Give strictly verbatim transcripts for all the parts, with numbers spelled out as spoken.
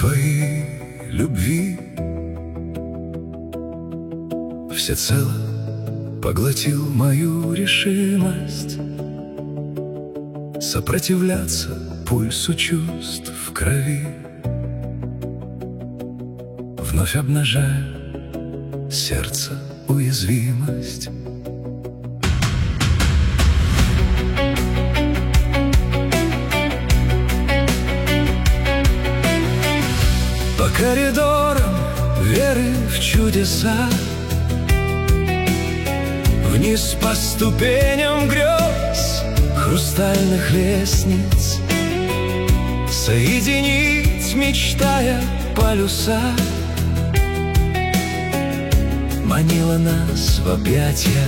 твоей любви всецело поглотил мою решимость сопротивляться пульсу чувств в крови, вновь обнажая сердце уязвимость. По коридорам веры в чудеса, вниз по ступеням грез хрустальных лестниц, соединить, мечтая полюса, манила нас в объятия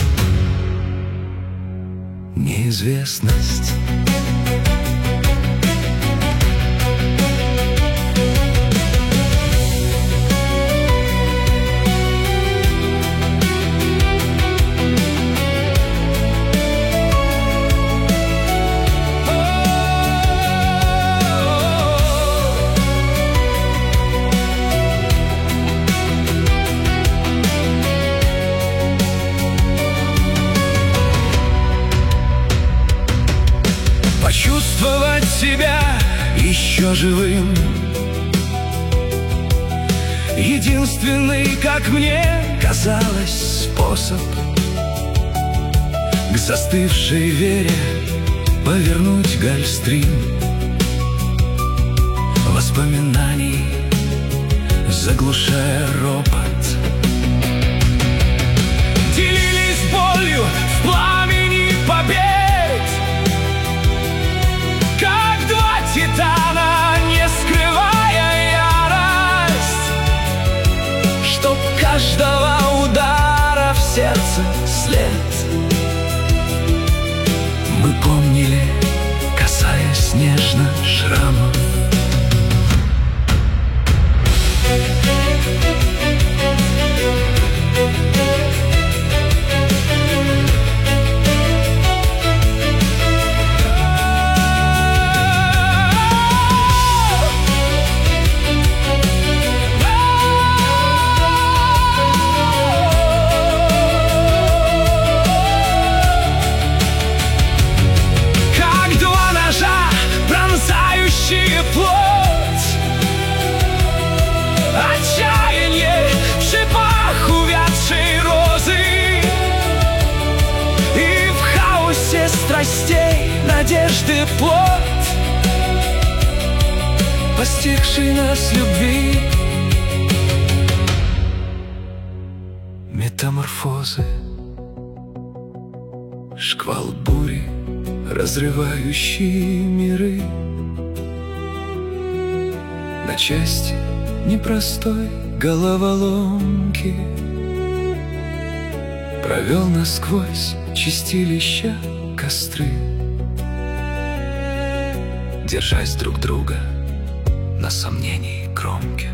неизвестность. Почувствовать себя еще живым, единственный, как мне казалось, способ к застывшей вере повернуть гольфстрим воспоминаний, заглушая ропот. Делились болью в пламени побед, титана, не скрывая ярость, чтоб каждого удара в сердце след мы помнили, касаясь нежно шрамов. Плоть, отчаяние в шипах увядшей розы, и в хаосе страстей надежды плоть, постигший нас любви. Метаморфозы, шквал бури, разрывающий миры на части непростой головоломки, провел насквозь чистилища костры, держась друг друга на сомнении кромке.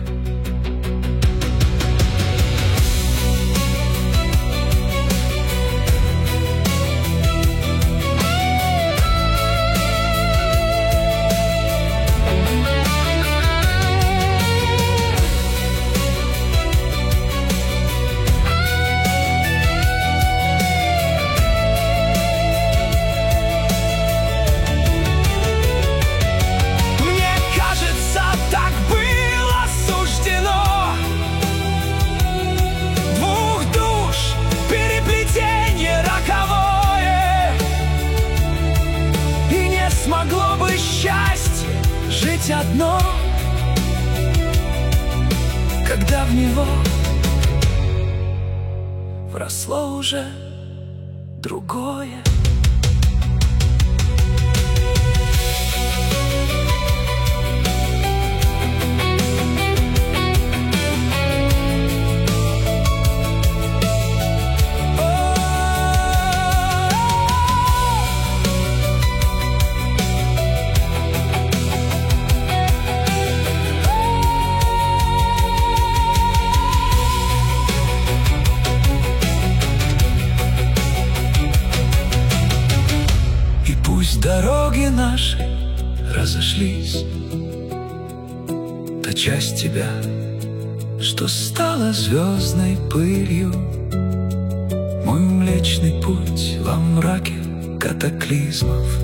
Могло бы счастье жить одно, когда в него вросло уже другое. та часть тебя, что стала звездной пылью. Мой Млечный Путь во мраке катаклизмов